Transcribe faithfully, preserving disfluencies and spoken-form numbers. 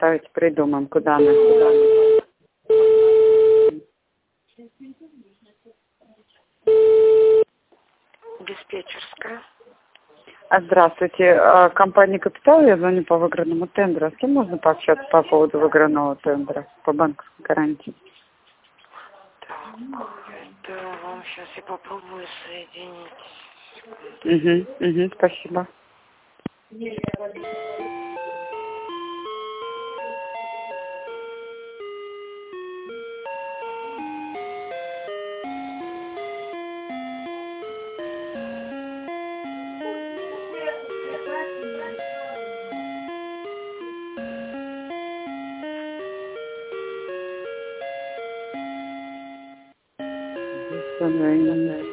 Давайте придумаем, куда она, куда она. Диспетчерская. А, здравствуйте, а, компания «Капитал», я звоню по выигранному тендеру. С кем можно пообщаться по поводу выигранного тендера по банковской гарантии? Так, это вам сейчас я попробую соединить. Угу, угу, спасибо. До свидания.